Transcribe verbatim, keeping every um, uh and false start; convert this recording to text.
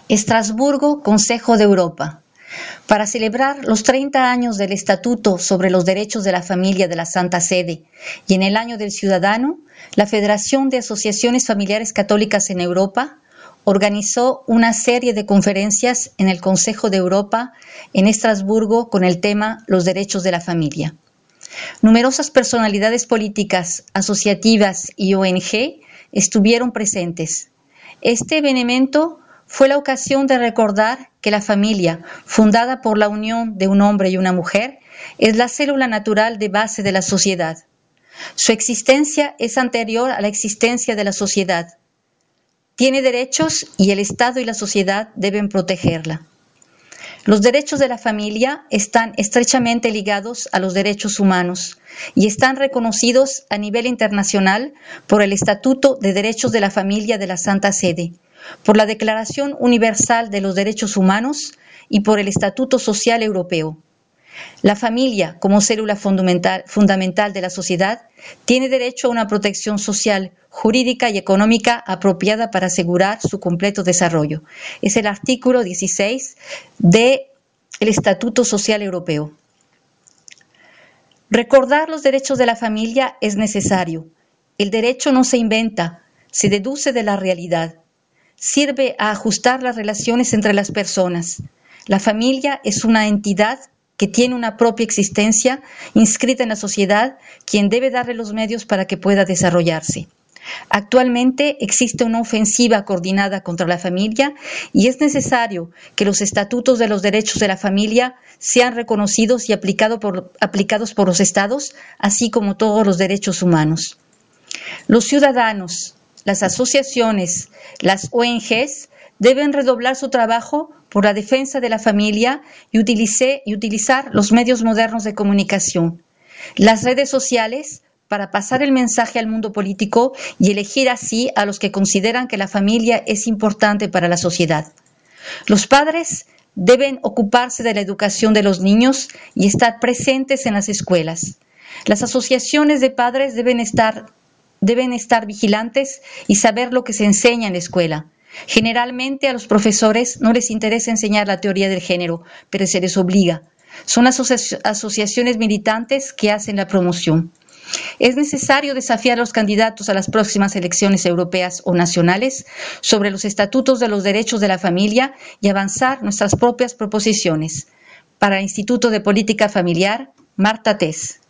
Estrasburgo, Consejo de Europa. Para celebrar los treinta años del Estatuto sobre los Derechos de la Familia de la Santa Sede y en el Año del Ciudadano, la Federación de Asociaciones Familiares Católicas en Europa organizó una serie de conferencias en el Consejo de Europa en Estrasburgo con el tema Los Derechos de la Familia. Numerosas personalidades políticas, asociativas y O N G estuvieron presentes. Este evento fue la ocasión de recordar que la familia, fundada por la unión de un hombre y una mujer, es la célula natural de base de la sociedad. Su existencia es anterior a la existencia de la sociedad. Tiene derechos y el Estado y la sociedad deben protegerla. Los derechos de la familia están estrechamente ligados a los derechos humanos y están reconocidos a nivel internacional por el Estatuto de Derechos de la Familia de la Santa Sede, por la Declaración Universal de los Derechos Humanos y por el Estatuto Social Europeo. La familia, como célula fundamental, fundamental de la sociedad, tiene derecho a una protección social, jurídica y económica apropiada para asegurar su completo desarrollo. Es el artículo dieciséis del Estatuto Social Europeo. Recordar los derechos de la familia es necesario. El derecho no se inventa, se deduce de la realidad. Sirve a ajustar las relaciones entre las personas. La familia es una entidad que tiene una propia existencia inscrita en la sociedad, quien debe darle los medios para que pueda desarrollarse. Actualmente existe una ofensiva coordinada contra la familia y es necesario que los estatutos de los derechos de la familia sean reconocidos y aplicado por, aplicados por los estados, así como todos los derechos humanos. Los ciudadanos, las asociaciones, las O N Ges deben redoblar su trabajo por la defensa de la familia y, utilice, y utilizar los medios modernos de comunicación, las redes sociales, para pasar el mensaje al mundo político y elegir así a los que consideran que la familia es importante para la sociedad. Los padres deben ocuparse de la educación de los niños y estar presentes en las escuelas. Las asociaciones de padres deben estar, deben estar vigilantes y saber lo que se enseña en la escuela. Generalmente a los profesores no les interesa enseñar la teoría del género, pero se les obliga. Son asoci- asociaciones militantes que hacen la promoción. Es necesario desafiar a los candidatos a las próximas elecciones europeas o nacionales sobre los estatutos de los derechos de la familia y avanzar nuestras propias proposiciones. Para el Instituto de Política Familiar, Marta Tess.